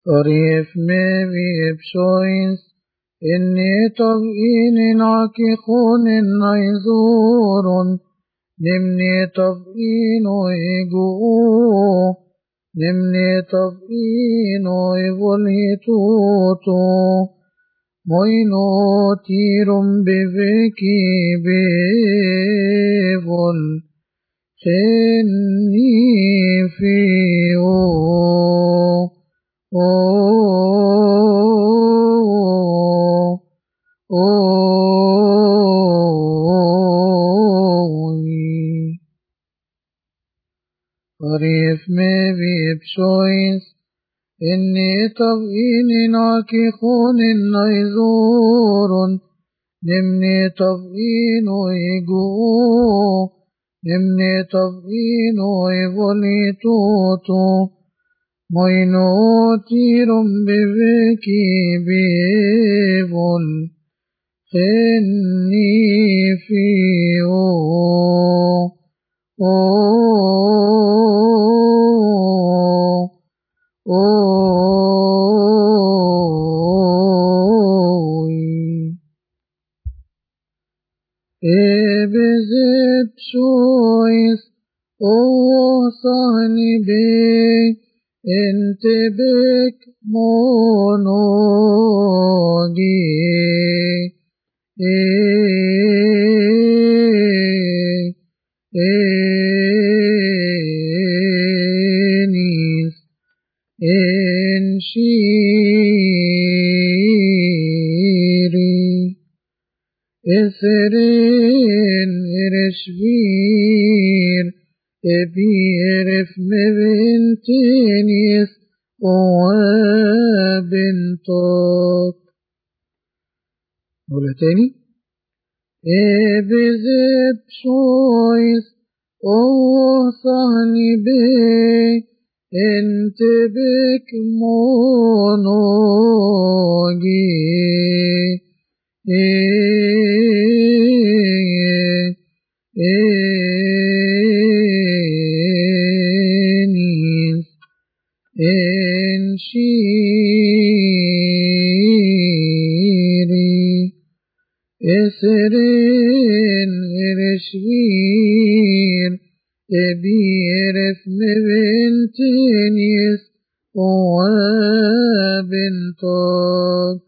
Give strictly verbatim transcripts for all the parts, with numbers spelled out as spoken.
Arif me vi epshoins, inni tav'inin akikunin naizurun, nimni tav'inu igu, nimni tav'inu ivolitutu, moino tirum biveki bivol, khenni fiyo. Oh, oh, oh, oh. Arif me vi epshoins, inni tav'inin akikunin naizurun, nimni tav'inu igu, nimni tav'inu ivolitutu, moino tirum biveki bivol, khenni fiyo. Oh, oh, oh. Ebezep shois, oh sahni be, entebek monogi, enis, enshiri, eseren ereshvir, ebi eref meventenis, وبنتك. نقولها تاني. ابزب شويس اوه صهني بي انت بك مونوجي ايه انيس enshiri, eseren ereshvir, ebi eref meventenis, وبنتك.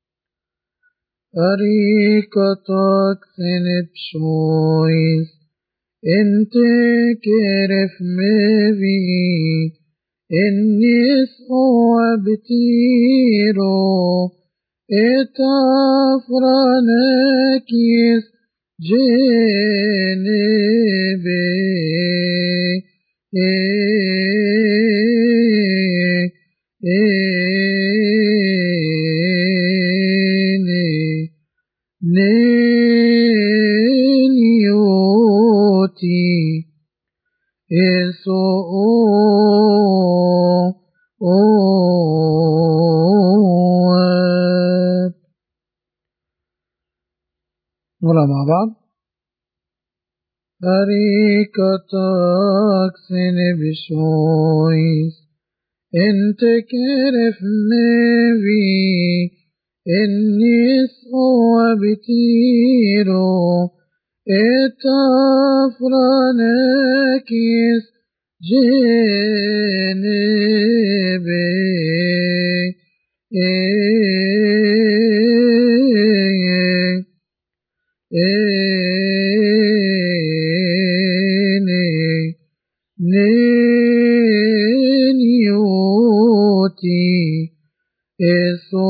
أريكتك ثنب شويس, انت كرف مبي, النس وبتيرو اتافرانكيس جنبي نيوتي eso نقولها مع بعض. أريكتك سنبشويس انت كرف مبي النس وبتيرو اتافرانكيس جنبي نيوتي eso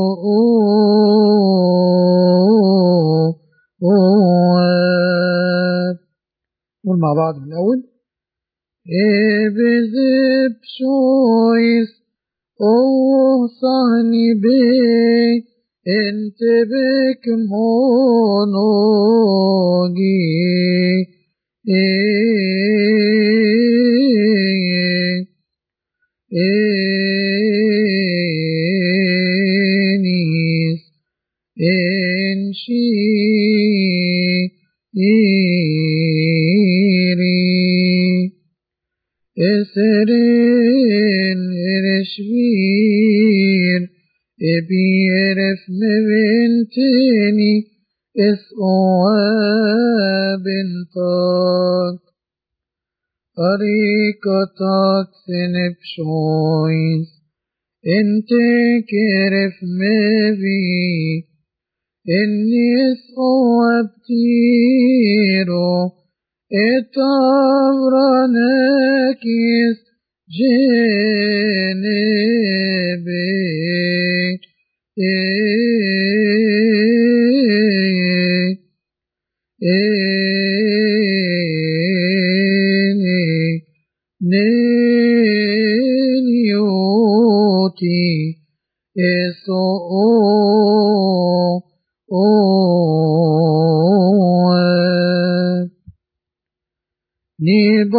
نقول مع بعض من الأول. ابزب شويس اوه صهني بي انت بك مونوجي enis enshiri, eseren ereshvir, بيعرف مبنتني اسقوا بنتك طريقتك سنب شويس انت كرف مبي اني اسقوا بتيرو اتابرانكيس جنبي نيوتي اسو ni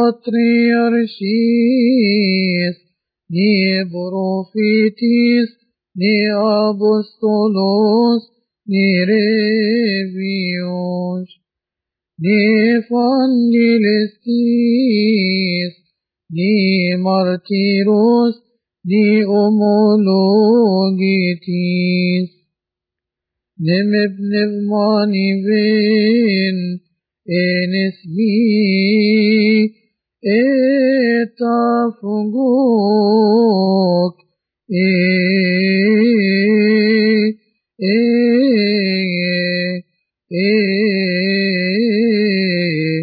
patriarchis, ni prophetis, ni apostolos, ni revios, ni evangelistis, ni martyros, ni homologitis, nem pneumani ven, en اسمي اتفقوك ايه ايه ايه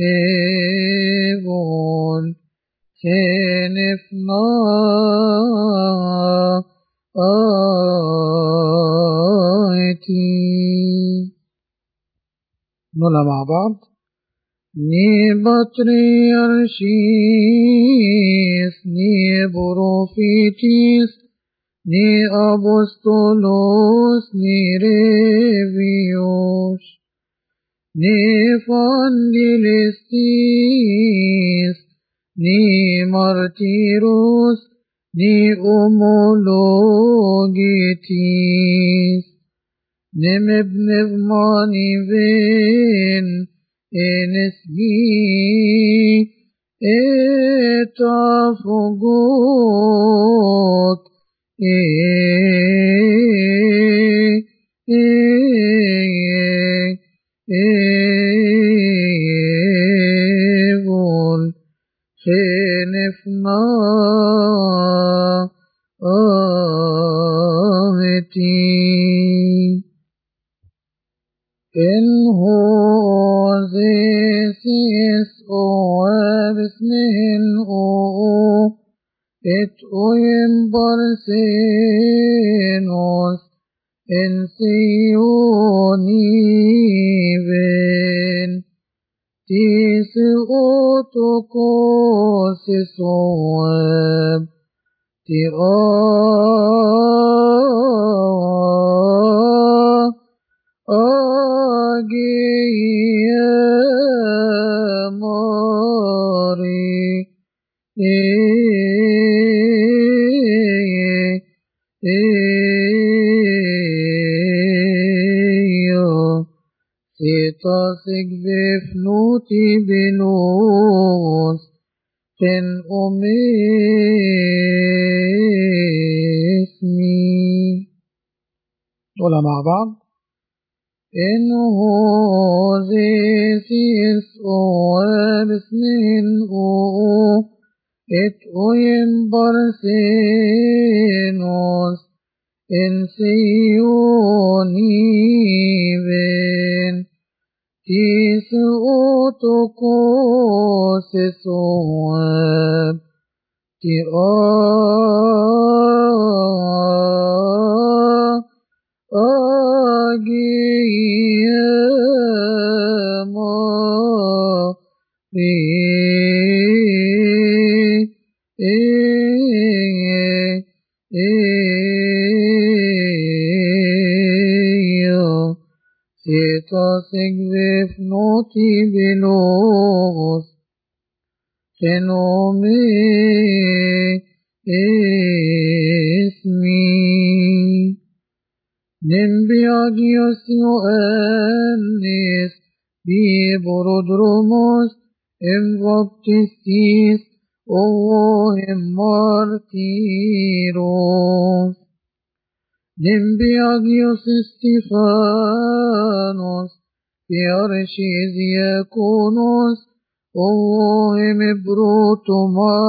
ايبون خنفنا آيتي نقولها مع بعض ni patriarchis, ni prophetis, ni apostolos, ni revios, ni evangelistis, ni martyros, ni homologitis, nem pneumani ven, en اسمي اتفقوك ايه ايه ايه بول خنفنا آهتي إن هو زيسيس أو بسنهن أو إت أويم برسينوس إن سيوني بين تيس أوتوكوس سواب تيرا أجي ماري إيه إيه سيتاسك بفنوتي بنوس تن أمي اسمي ولا مع بعض إن هو زيسيس أو بسنين أو إت أويم برسينوس إن سيوني بين تيس أوتوكوس سواب تيرا أجي ماري إيه إيه سيتاسك بفنوتي بلوس تنومي اسمي Nembiagios Ioannis, Biborodromos, Emvaptistis, O Martyros. Nimbiagios Stephanos, Piarchis Diaconos, Ohem Bruto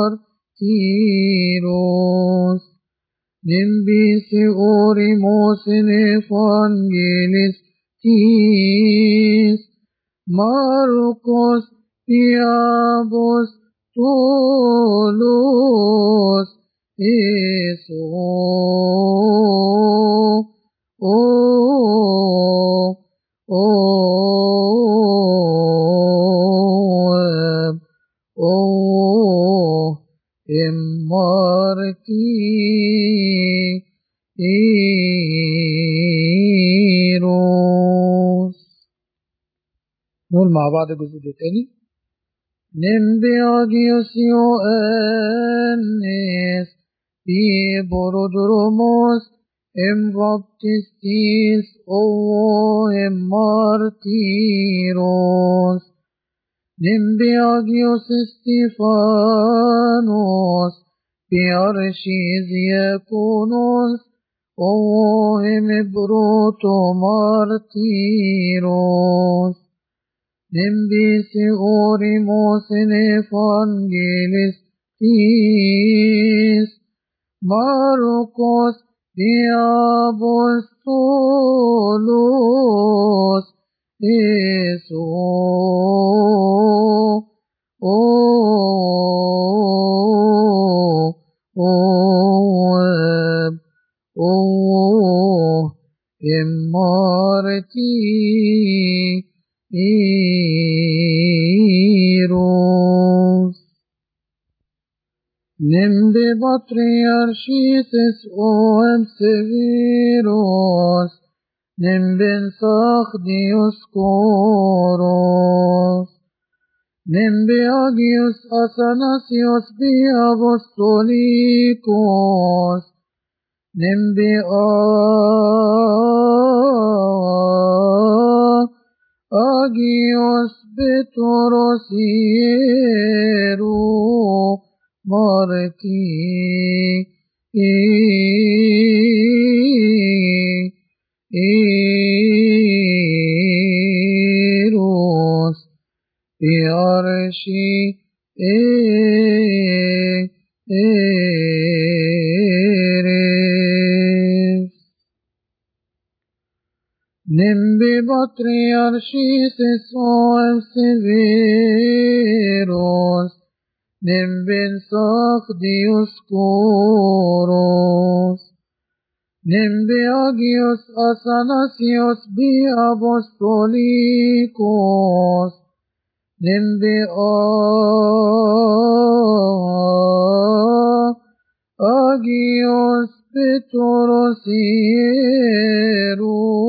Martyros, Nimbis Orimos in Evangelistis, Marcos Piabos Tolos, Eso, oh, oh, oh, martyros. نقول مع بعض الجزء ده تاني. Nimbiagios Ioannes, Piborodromos, em baptistis oem martyros. Nimbiagios Stephanos, Piarchis Diaconos, oem bruto martyros. Nimbis orimos in Evangelistis, Marcos Diapostolos, Eso, oh, oh, oh, martyros. Nimbe patriarchises oem severos, nimben Sachdios Coros, nimbe agios Athanasios Apostolicos, nimbe agios Petros Hieru martyros, Piarchi eres. Nimbe patriarchises oem severos, nimben Sachdios Coros, nimbe agios Athanasios Apostolicos, nimbe agios Petros Hieru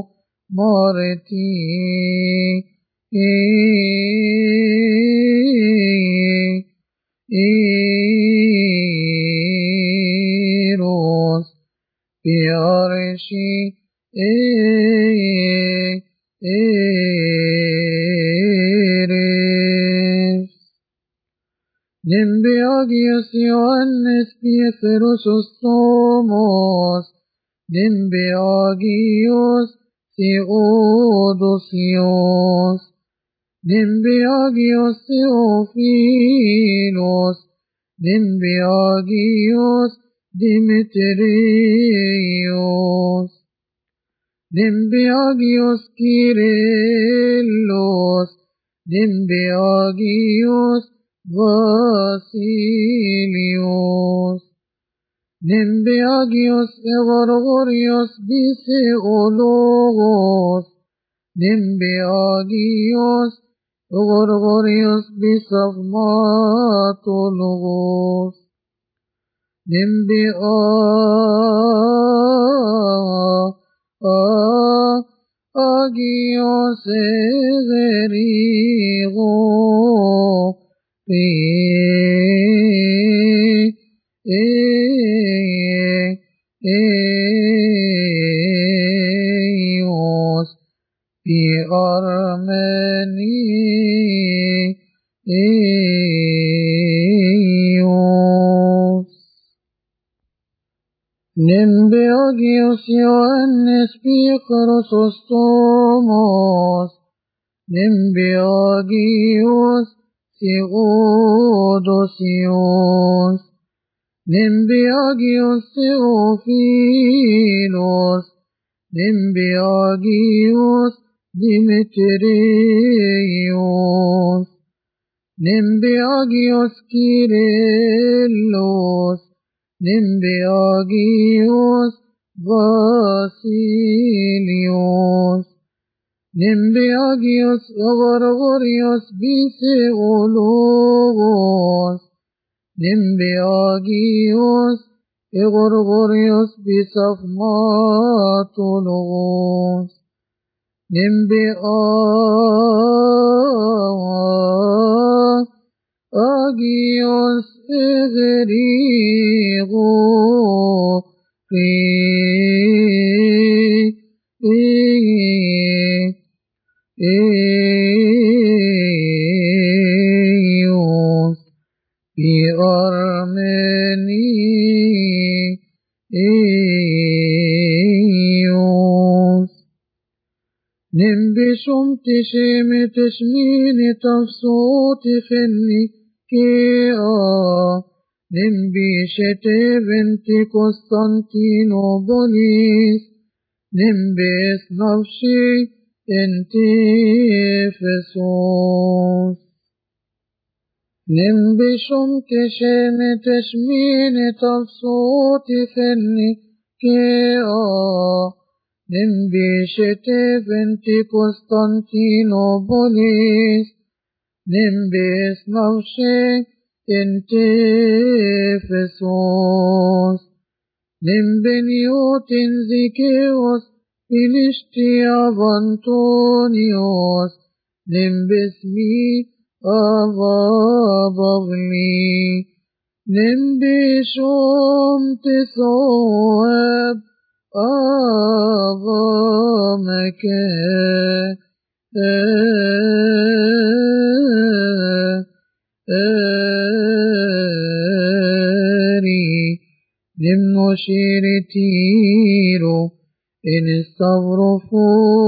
martyros, Piarchi eres. Nimbe agios Ioannes Pieferosos Tomos, nimbe agios Theodosios, nimbe agios Theophilos, nimbe agios Demetrios, nimbe agios Kyrillos, nimbe agios Βασίλειος, nimbe agios Evagorios Biseologos, nimbe agios Evagorios Bisavmatologos, nimbe agios Everigo, Eios, Pi Armenios, nimbe Agios Ioannes Picrosostomos, Nimbiagios Theodosios, Nimbiagios Theophilos, Nimbiagios Demetrios, Nimbiagios Kyrillos, Nimbiagios Vasilios, Nimbiagios Gorgorios Biseologos, Nimbiagios Gorgorios Bisafmatologos, Nimbiagios Egerigo Eos Biarmenios, Nimbishum Tishem Tishmini Tafsot Fenni Kea, Nimbishete Venti Constantinopolis, Nimbis Nafshi Enti Ephesos, Nimbishum Tishem Tishmini Tafsot Fenni Kea, Nimbishete Venti Constantinopolis, Nimbis Nafshi Enti Ephesos, Nimbiniotin Zikeos Philistia Antonios, Nimbismi Avabavli, Nimbishum Tisoab Avamake Eri, Nimnoshiritiro in Stavrofo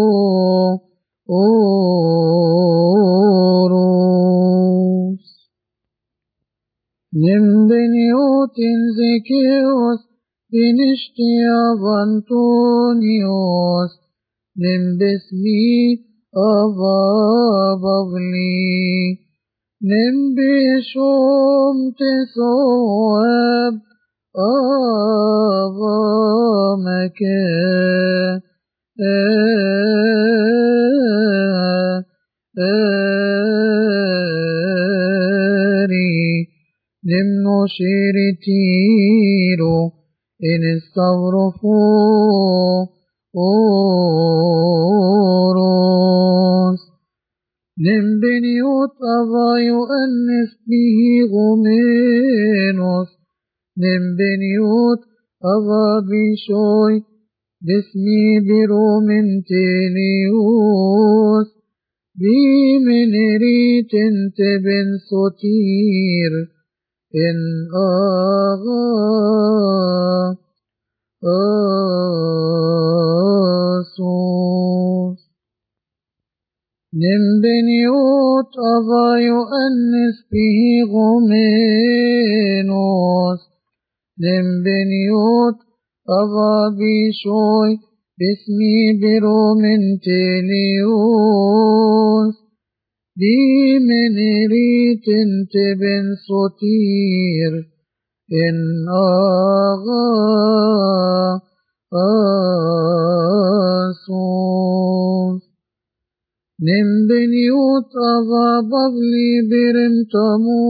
Oros, Nimbiniotin Zikeos Philistia Antonios, Nimbismi Avabavli, Nimbishum Tisoab Avamake Eri, Nimnoshiritiro in Stavrofo Oros, Nimbiniot Avayo Annes Bigomenos, Nimbiniot Avabishoy Bismi Biromintelios, Bimeneritin Teben Sotir in Aga Asos, Nimbiniot Avayo Annes Bigomenos, Nimbiniot Avabishoy Bismi Biromintelios, Bimeneritin Teben Sotir in Aga Asos, Nimbiniot Avabavli Birimtamu,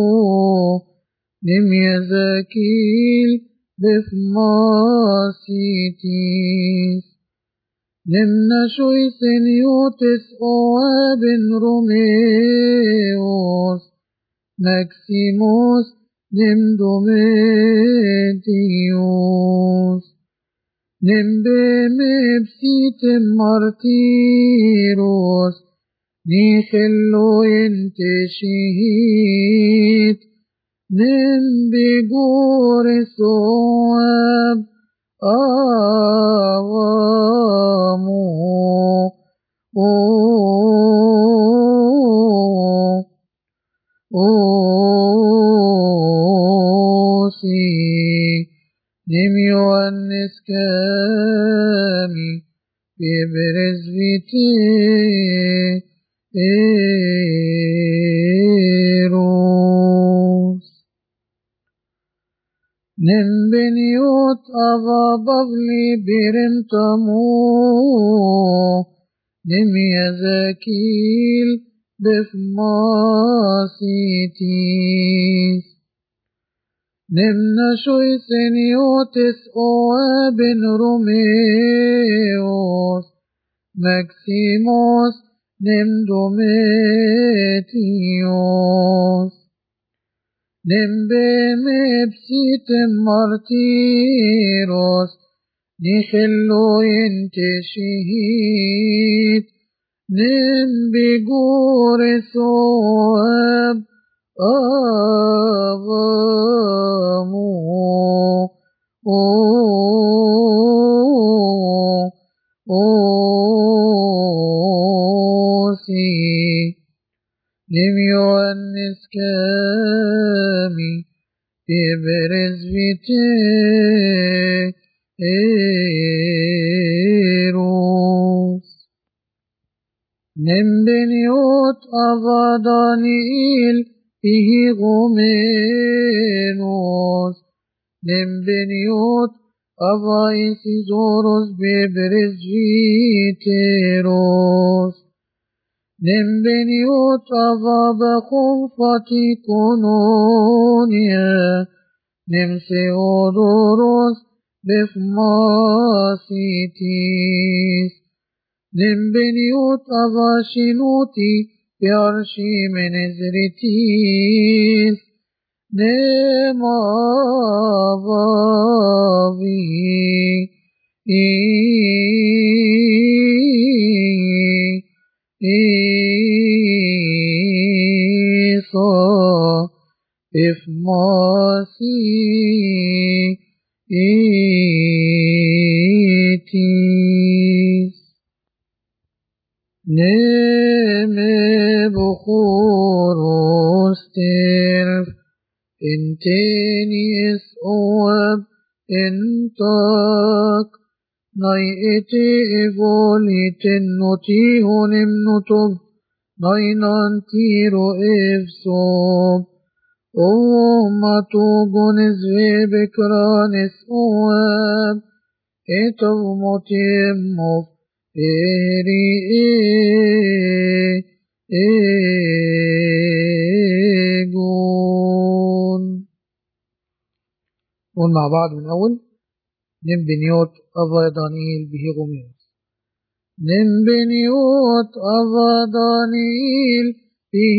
Nimyazakil Bifmasitis, Nimnashoy Seniotis Oabin Romeos, Maximus Nimdometios, Nimbemepsitem Martiros, Nicheloin Teshit, Nimbigores Oab آوامو أوسي نميوانس كامي ببرز بيتي إيروس نمبنيوت أغا بغلي برمتمو نمي زكيل بفماسيتيس نمنا شوي سنيوتس أوابن روميوس ماكسيموس نمدوميتيوس نمبمبسيت مارتيروس نخلو ينتشهيد نمبقور ثواب آغامو أوسي نميوانس كامي ببرز بيتي إيروس نمبنيوت أغا دانييل به غومينوس نمبنيوت أغا إسيزوروس ببرز جيتيروس نمبنيوت أغا بخوفتي كونونيا نمسيودوروس بفماسيتيس نمبنيوت أغا شنوتي بأرشي من إزريتيس نما غابي إيصا إفماسي إيتيس نمي بخوروس ترف انتيني اسقواب انتاك ناي اتي اغولي تنوتيهو نمنوتوب ناي نانتيرو افسوب اوما توغونز وبكران اسقواب اتو موتيموف إيري إيجون. قول مع بعض من أول. نمبنيوت أغا دانييل به غوميوس نمبنيوت أغا دانييل به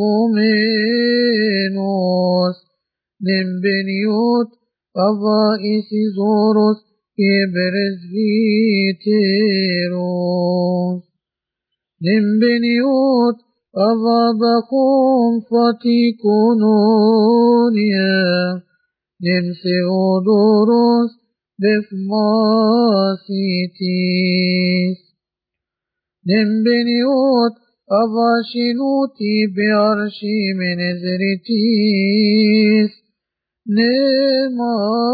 غومينوس نمبنيوت أغا إسيزوروس يبرز فيتيروس نمبنيوت أغا بخوم فاتي كونونيا نمسيودوروس بفماسيتيس نمبنيوت أغا شنوتي بأرشي من إزريتيس نما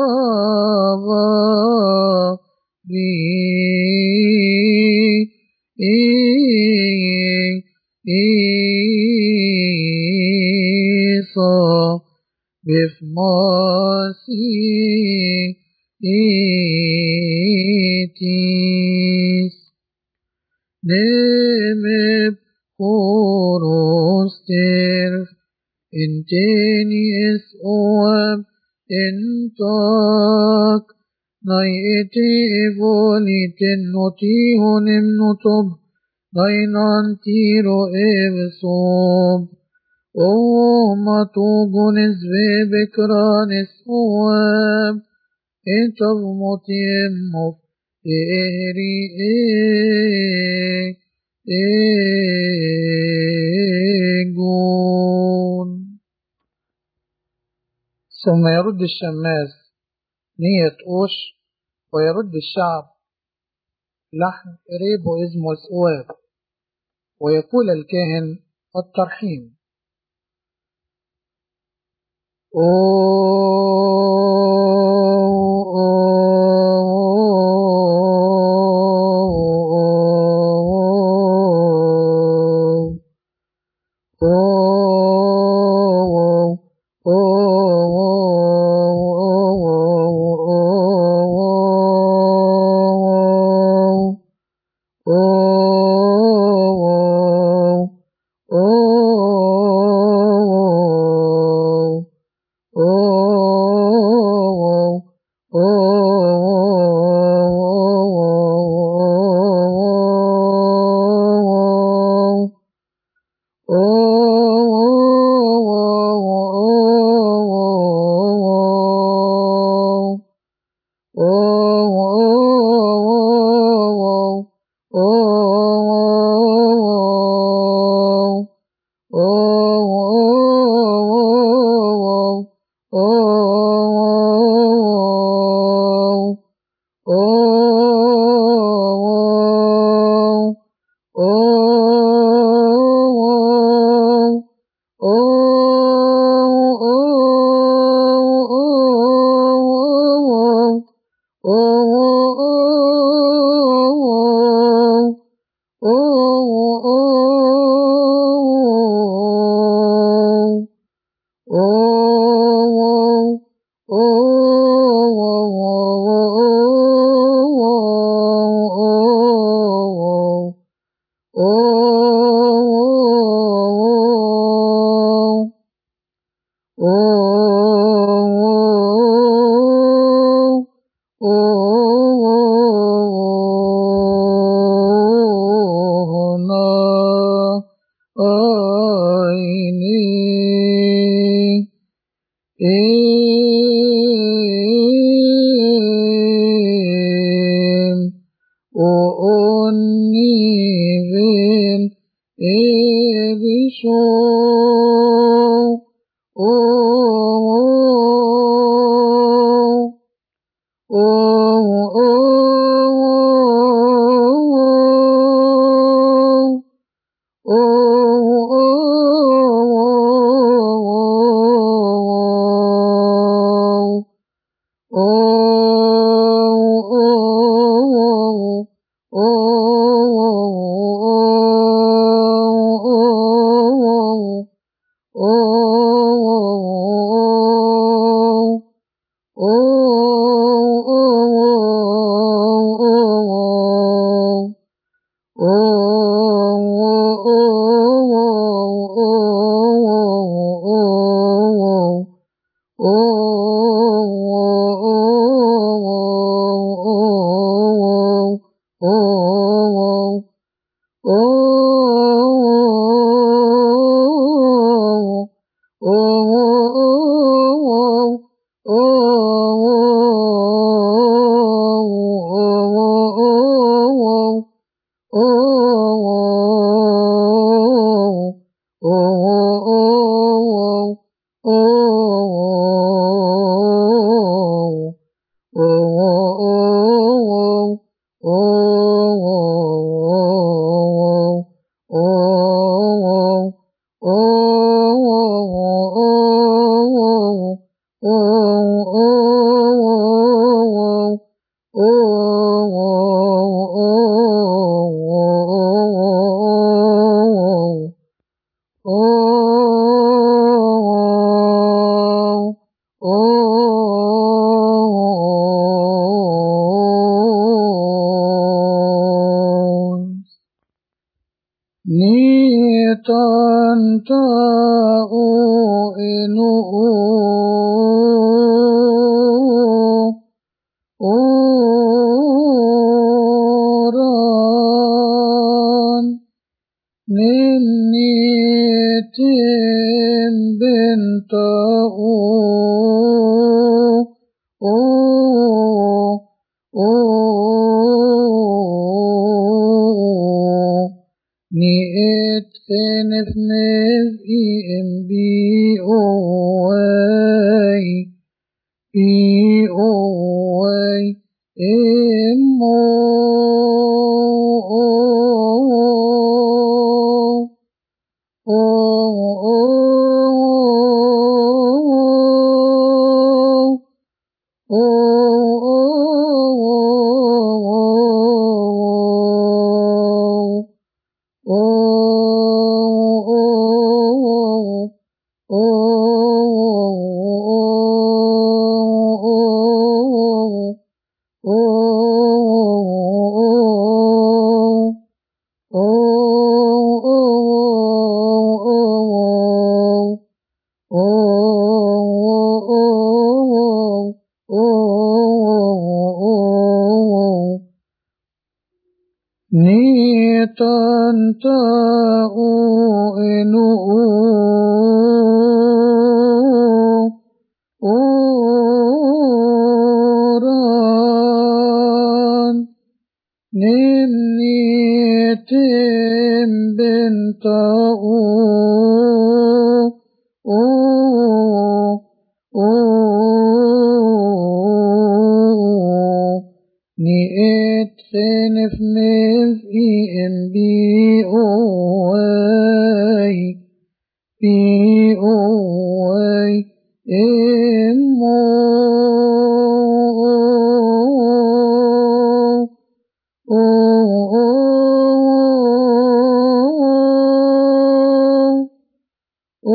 غابي إيصا بفماسي إيتيس نمب خوروس ترف انتيني اسقواب انتاك ناي اتي اغولي تنوتيهو نمنوتوب ناي نانتيرو افسوب اوما توغونز وبكران اسقواب انتو موتيموف إيري إيجون. ثم يرد الشماس نية أوش ويرد الشعب لحن ريبو إزموس أواب، ويقول الكاهن الترحيم. E Nitan ta'u enu oran nimnitim binta'u o o ni et senef nef i em bi oai bi oai emo o o o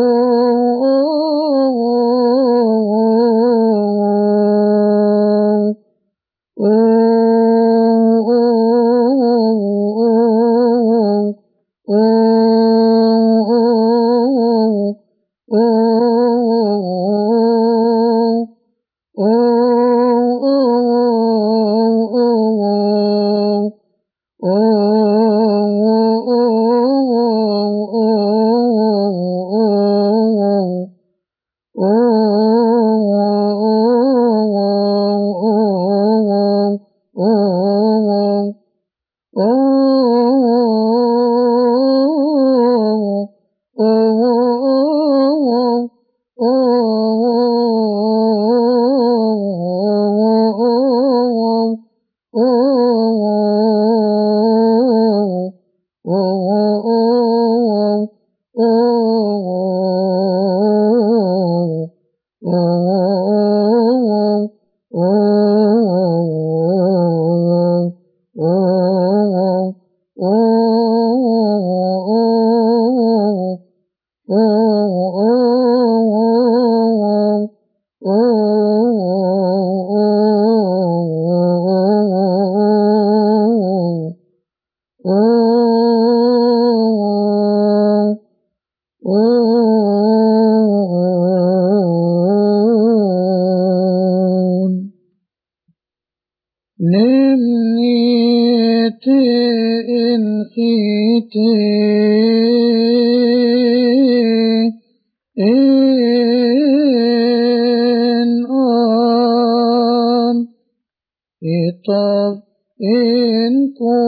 طب إنكو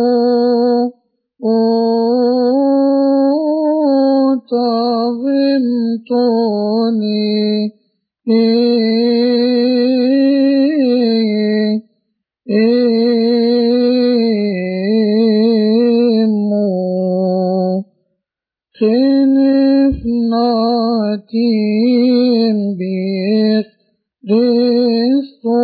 طغمتوني إمو خنفناتين بيخ رستو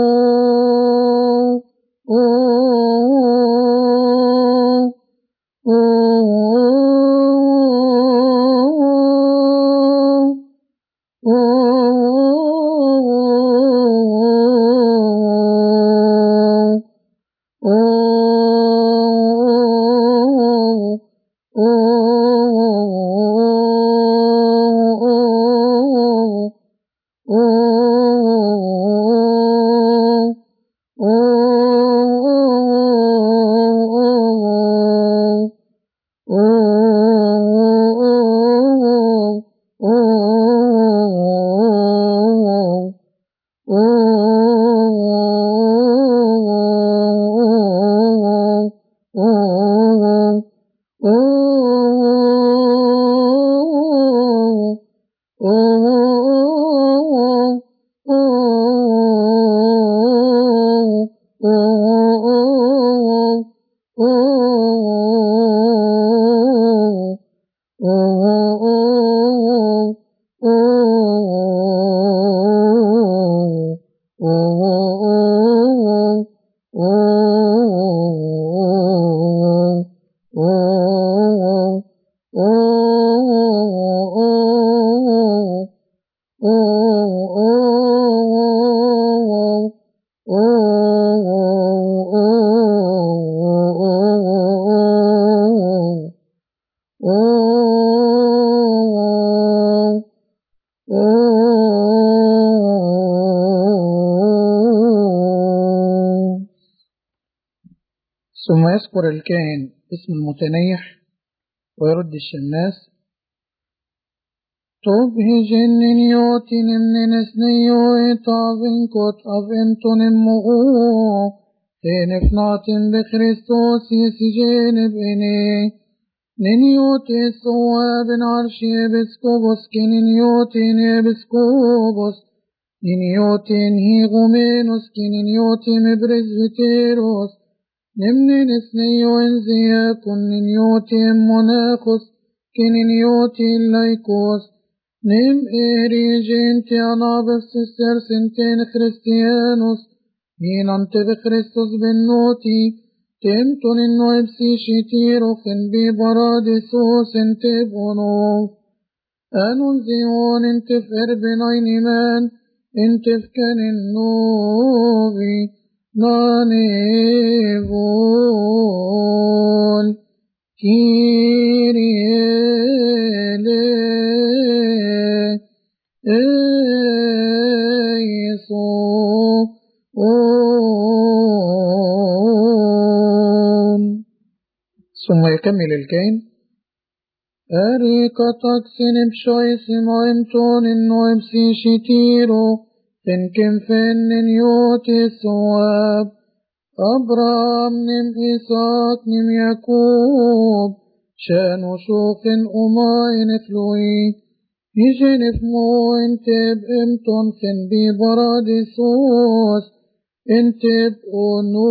Oh ثم يذكر الكاهن اسم المتنيح ويرد الشماس: تبهجن نيوتن من نسنيو إطابن كت أفنتن مغو تنفناتن بخريستوس يسجين بإني نيوت الصواب عرشي بسكوبوس كنيوتن بسكوبوس نيوتن هيغومينوس كنيوتن برزبتيروس نمن نسنيو انزياكن نيوتن مناخوس كنيوتن لايكوس نم إيريجين تيانابس سستر سنتين خريستيانوس هين أنت بخريستوس بالنوتي تمتن إنو إبسي شتيرو خن ببرادسوس انت بونو أنون زيون انت فربن عينمان انت فكن النوبي نانيبون كيريالي ايصون. ثم يكمل الكائن: أريكتك سنب شويس مهمتون إنو إبسي شتيرو فنكم فن يوتي الثواب أبرام نم إساك نم يعقوب شانو شوق أماين فلوي يجن فمو انتب امتون خن بي برادسوس انتب أنو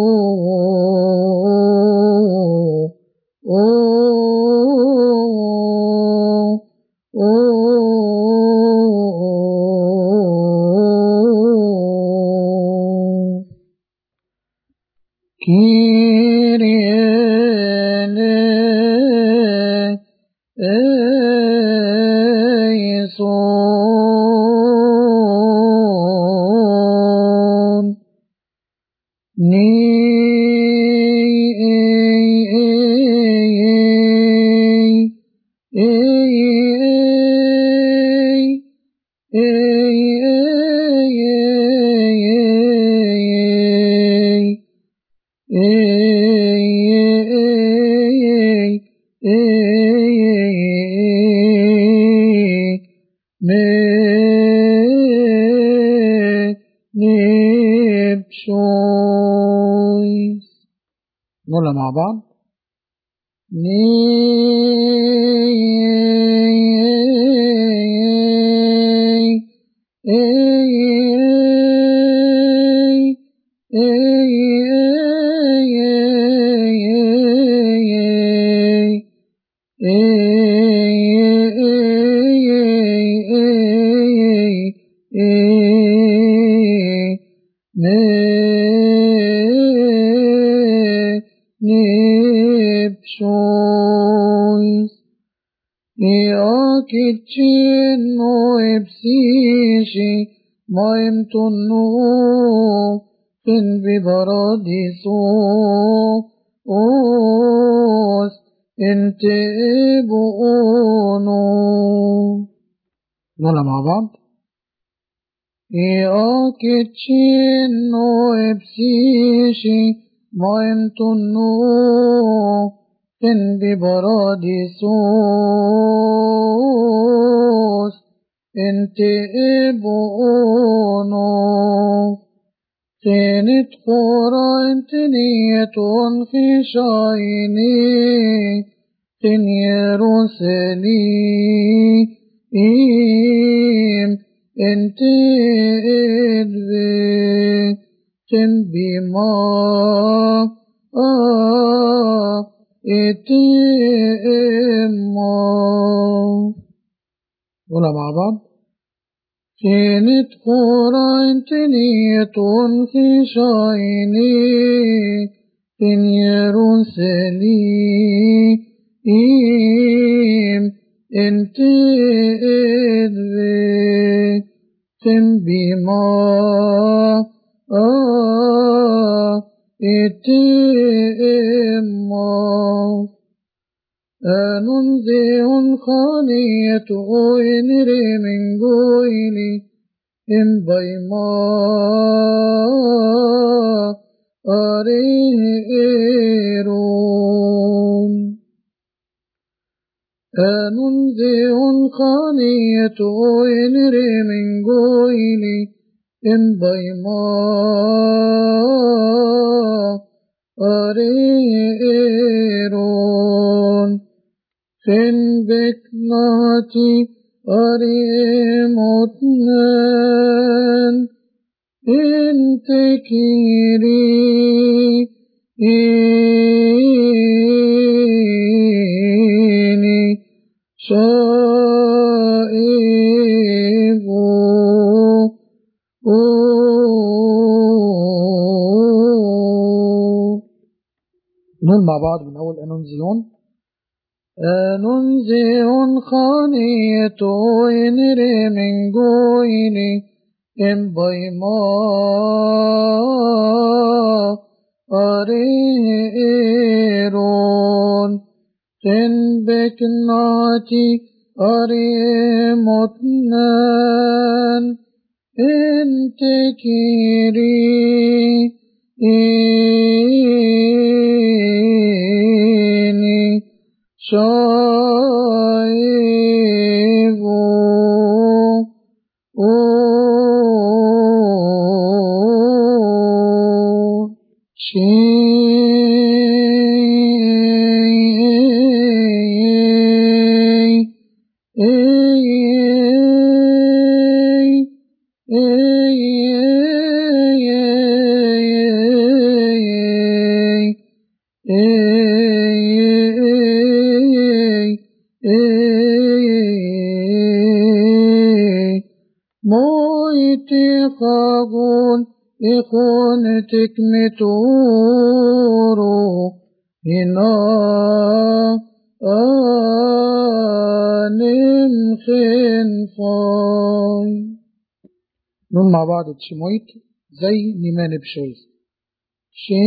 أوه أوه كيريالي ايصون ني نقولها مع بعض: نبشويس إياكيتشين نو إبسيشي ما يمتنو فين ببراديسو أوس انت بؤونو. نقولها مع بعض: إياكيتشين نو إبسيشي ما يمتنو فين ببراديسوس انت بؤونو خينت خورا انت نيتون في شايني خين يروسليم انت ادري خين بما آه اتما. قولها مع بعض: خينت خورا انت نيتون في شايني خين يروسليم انت ادري خين بما آه اتما. أننزئ خانية إنري من قويلي إن بيما أريه أننزي خانية إنري من قويني إن بيما أريرون خن بكناتي أريمتنان انت كيري إني شائبو نقول مع بعض من أول أنونزيون. أنونزيون خانية إنري من قويني إن بيما أريرون خن بكناتي أريمتنان انت كيري إني شائبو مويتقاقون إخونتك متورو هنا آنم خنفاي. نقول مع بعض تشمويت زي نيمان بشويز شي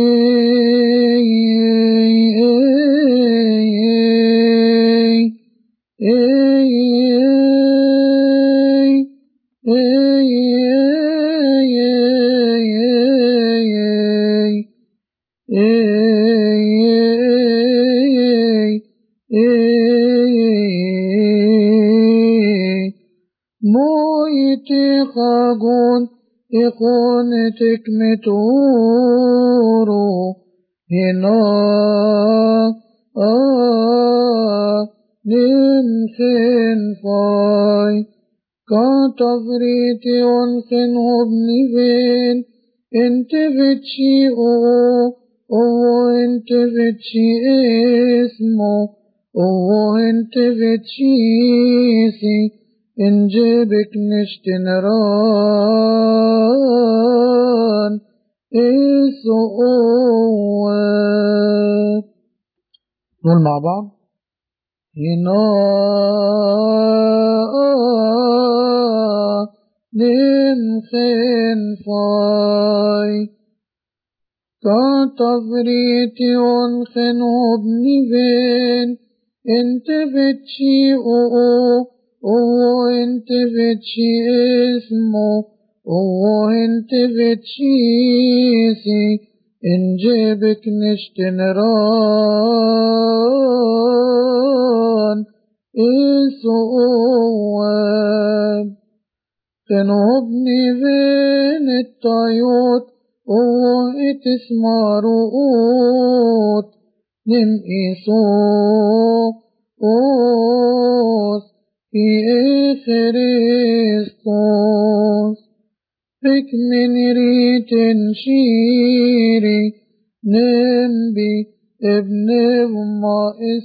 مويتقاقون إخونتك متورو هنا آنم خنفاي كاتفريتي ونخن هبني بين انت فتشي او او انت فتشي اسمو او انت فتشي سي ان جيبك نشتنران اسو اوات. نقول مع بعض هنا نم خنفاي كاتفريتي ونخن هبني بين انت فتشي او او انت فتشي اسمو او انت فتشي سي ان جيبك نشتنران اسو اواب خنوبني بين الطيوت او اتسماروت نم إيسو أوس في خريستوس بك من ريت شيري نمبي ابن ما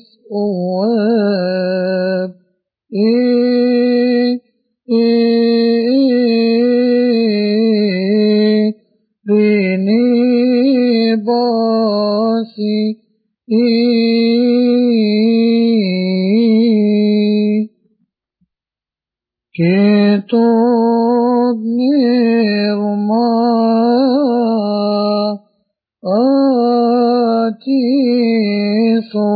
اسواب إيه إيه بني باسي إيه كتاب نغمة آتيسو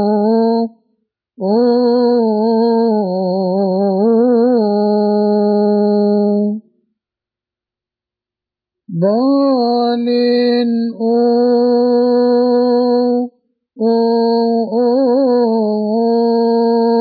بالين او او او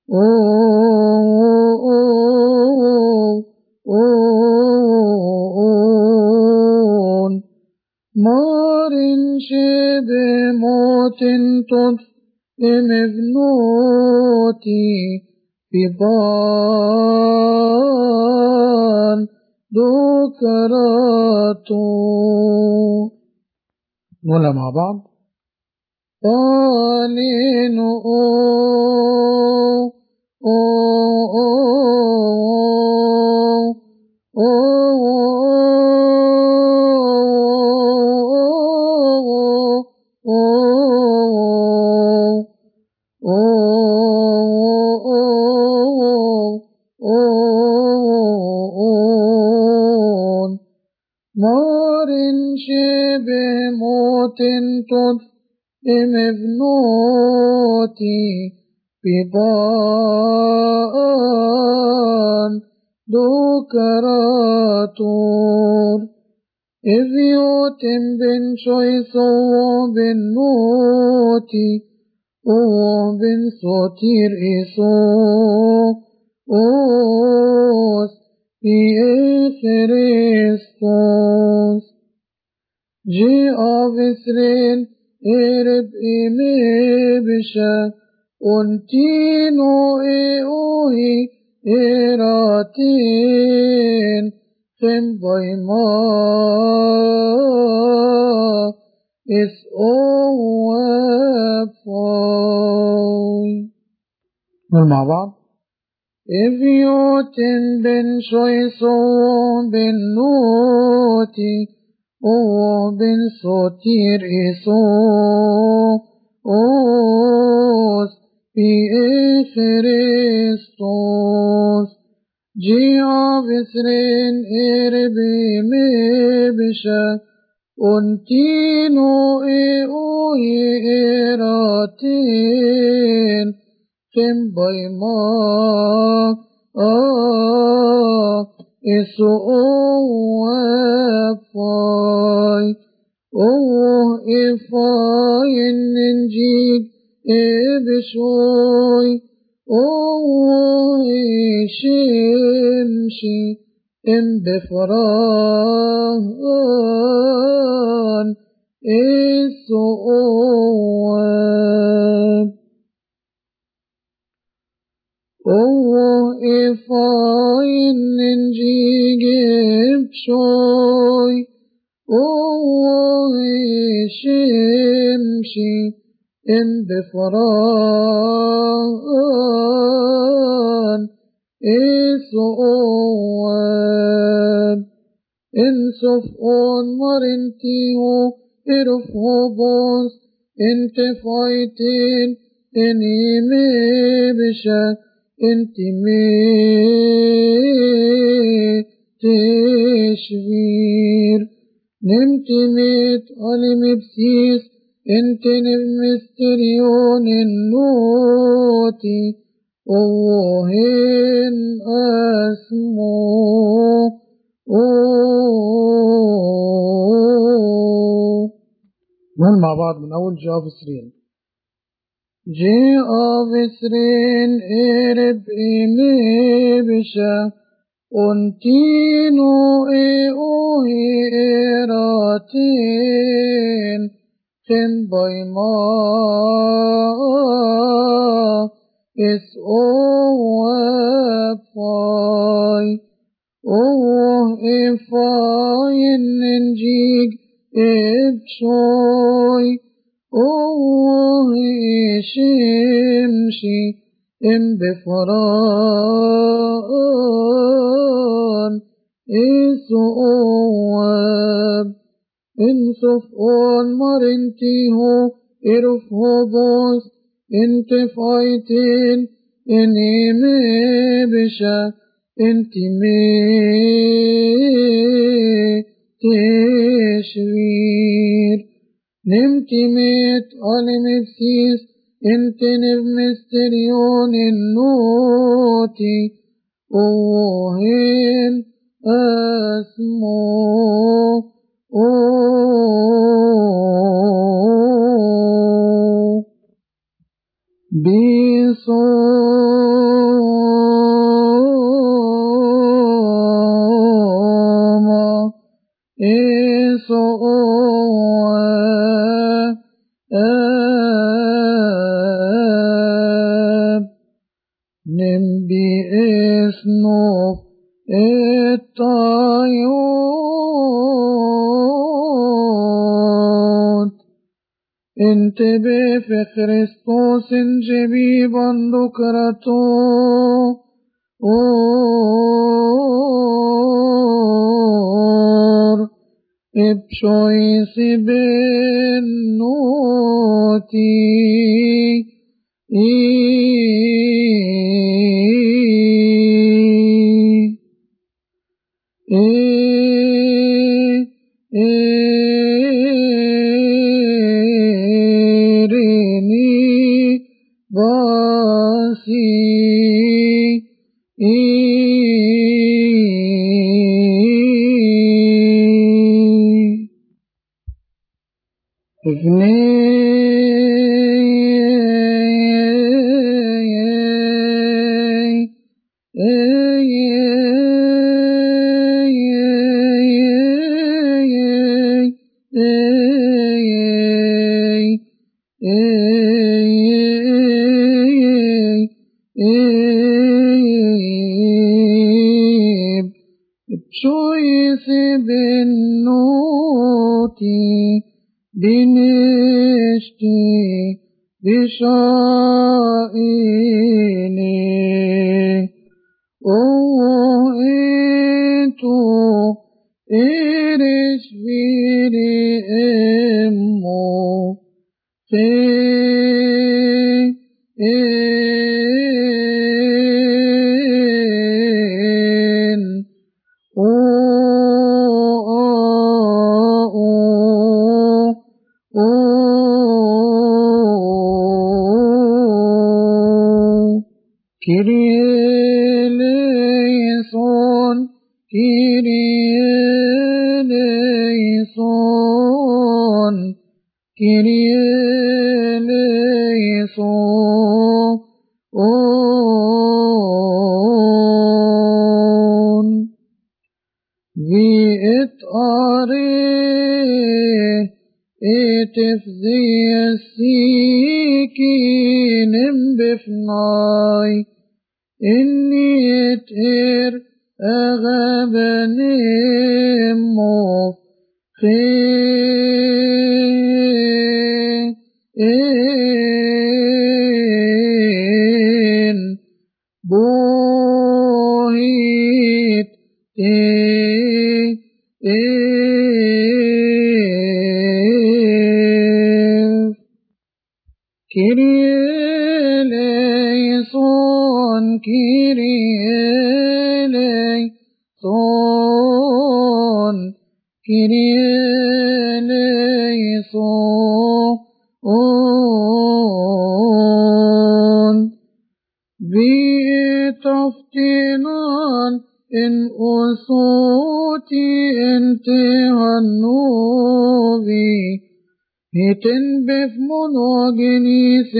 أون مار شبه موت تطف مبنوتي ببان ذكراتو. نقولها مع بعض. قالين أو أو نار شبه موت تطف مبنوتي ببان ذكراتور إذ يتم بن شيصو بن نوتي وبن سوتير إيسو أوس في إخريستوس جي أفسرين إرب إمي بشا أنتينو إيوهي إراتين خم بيما إس أوفاي. نقول مع بعض. إفيوتن بن شيصو بن نوتي وبن سوتير إيسو أوس في إخريستوس جي عفسرين إربي مبشا أنتينو إيوهي إراتين خم بيما آه إسو أوفاي أوه إفاي ننجيك إبشوي أوه إشمشي إم بفران إسو أوفاي أوه إفاين ننجيك بشوي أوه شمشي إن بفران إسوان إن صفون مرنتيو إرفو بوس إنت فايتين إني مبشا انت ميت تشوير نمت ميت علم بسيس انت نمستريون النوتي اوهن اسمو اوه. نقول مع بعض من اول جواب سرين. جي أفسرين إرب إمي بشا أنتينو إيوهي إراتين خم بيما إس أوفاي أوه إفاي ننجيك إبشوي أوه شمشي إم بفران إسو أواب إن صفون مرنتيهو إرفو بوس إنت فايتين إني مبشا إنت ميت تشوير نمت ميت علم بسيس انت نبمستريون النوتي اوهن اسمو اوه بيسو eso ab nimbi esnof الطيوت انتبه في خريستوس جبيبا ذكرته اور ابشويس بنوتي إيريني باسي بشويس بنوتي بنشتي بشائني أوه إنتو إيرش بيري إمو في إن أوه أوه أوه كيري ليسون كيري ليسون كيري ليسون في إتقاري إتفزي السيكين بفناي إني إتئر أغبني مخي إن بوهيت إيه إيه كيري ليسون كيري ليسون كيري ليسون بيتفتنان إن أصوتي انتهنوبي هتن بفمنوغني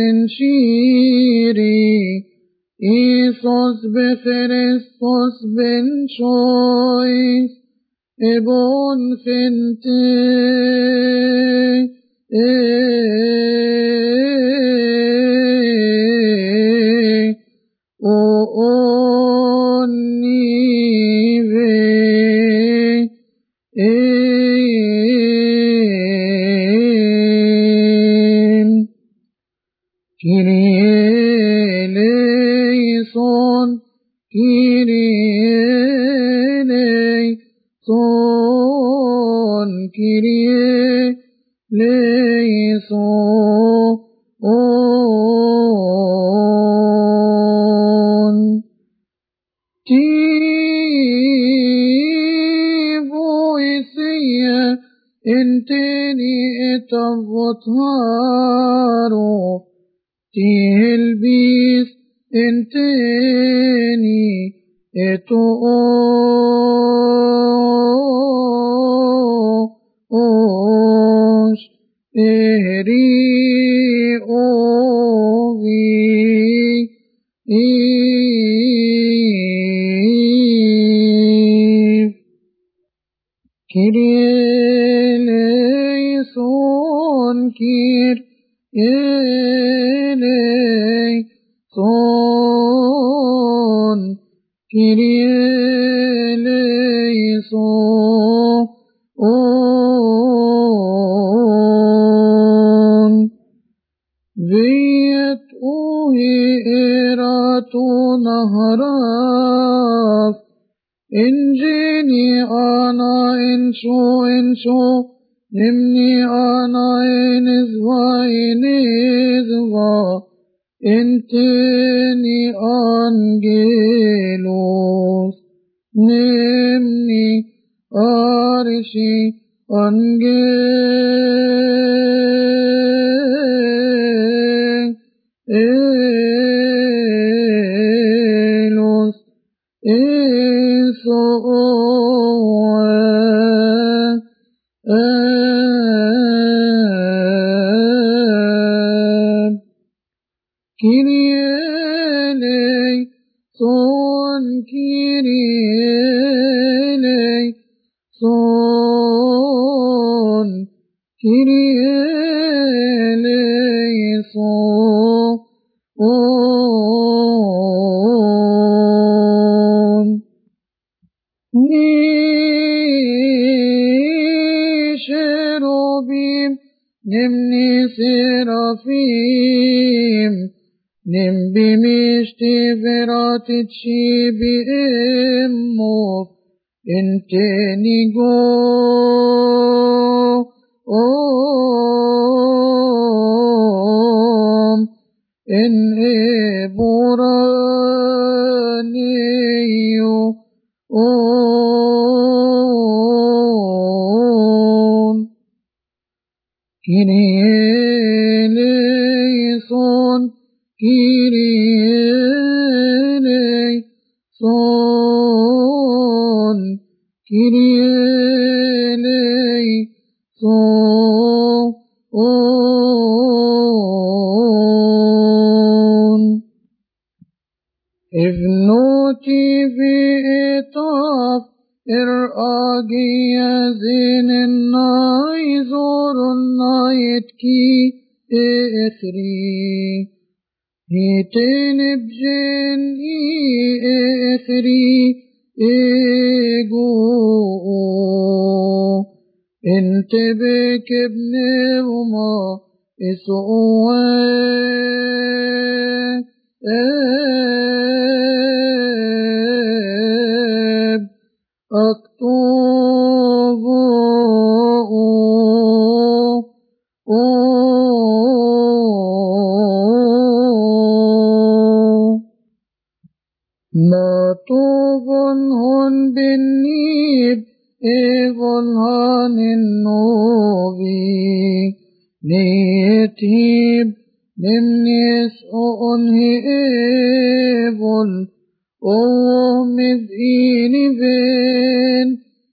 سنشيري إيسوس بخريستوس بن شويس إبون فنتي Kyrie eleison, Kyrie eleison, Kyrie eleison. Ti voicia inteni et avotaro, تلبيس انتني اتوش اهري اوفي Kyrie eleison, Kyrie eleison, Kyrie eleison. Viet uhi eratu naharaf, injini ana inshu inshu, nimni ana inizva inizva, intini angelos, nimni arishi angelos, eso Kyrie eleison, Kyrie eleison, Kyrie eleison. Ni cherubim, nimni seraphim, nim bimishti veratitchi bi'immof, inteni go om, in eburaniyo om. Kyrie eleison, Kyrie eleison, Kyrie eleison. Ivnoti v'etaf ir'agi yazinin naizorun nayetki echri. Hitin bjin echri ego. Intebek ibne uma isuwa eb aktubu Matubun hun binnib evol hanin novi niyetib nimnis onhi evol oh midini ben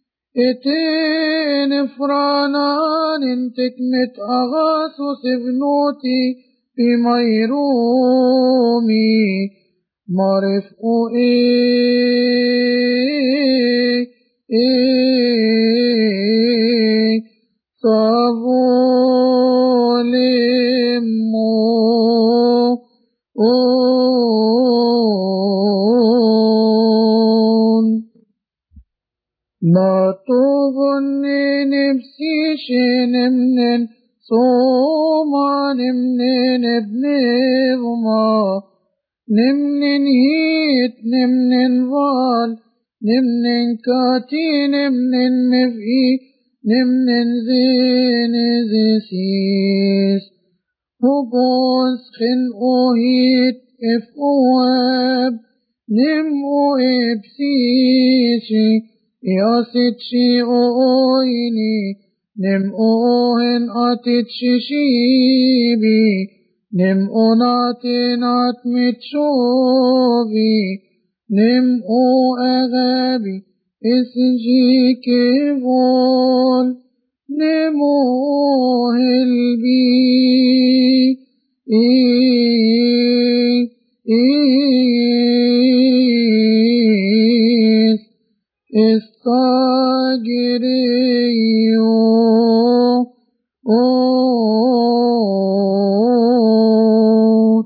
eten franan intikmet agasus ibnoti bimayromi marif o e e savolemo on matuvun nefsi shenemnen soma nemnen ebnevma Nimnin hit, nimnin val, nimnin kati, nimnin mev'i, nimnin zene zesis. Hubos khin ohit if oab, nim o ebsishi, yasitshi oini, nim ohen atitshi shibi. Nim onatinat mitchovi, nim o agabi, isji kevol, nim o helbi, is, استاجري